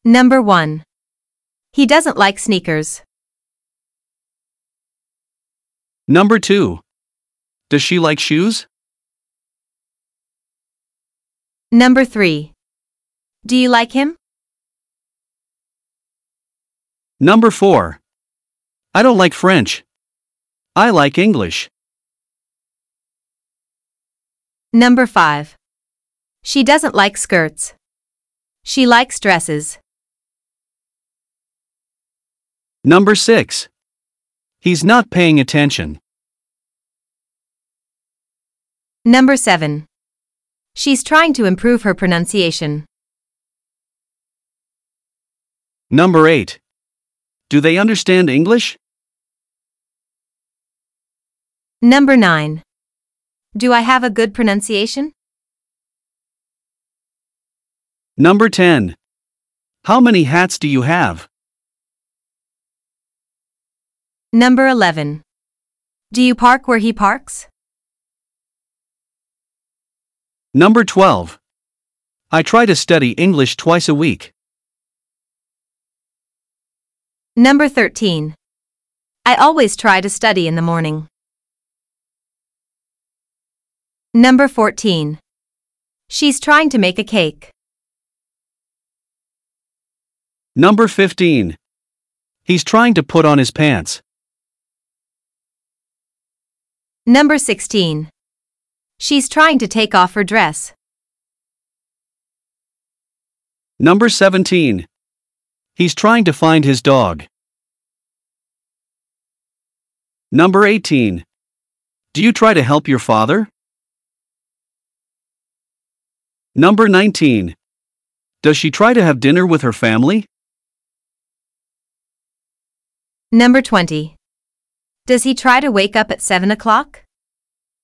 Number 1. He doesn't like sneakers. Number 2. Does she like shoes? Number 3. Do you like him? Number 4. I don't like French. I like English. Number 5. She doesn't like skirts. She likes dresses. Number 6. He's not paying attention. Number 7. She's trying to improve her pronunciation. Number 8. Do they understand English? Number 9. Do I have a good pronunciation? Number 10. How many hats do you have? Number 11. Do you park where he parks? Number 12. I try to study English twice a week. Number 13. I always try to study in the morning. Number 14. She's trying to make a cake. Number 15. He's trying to put on his pants. Number 16. She's trying to take off her dress. Number 17. He's trying to find his dog. Number 18. Do you try to help your father? Number 19. Does she try to have dinner with her family? Number 20. Does he try to wake up at 7 o'clock?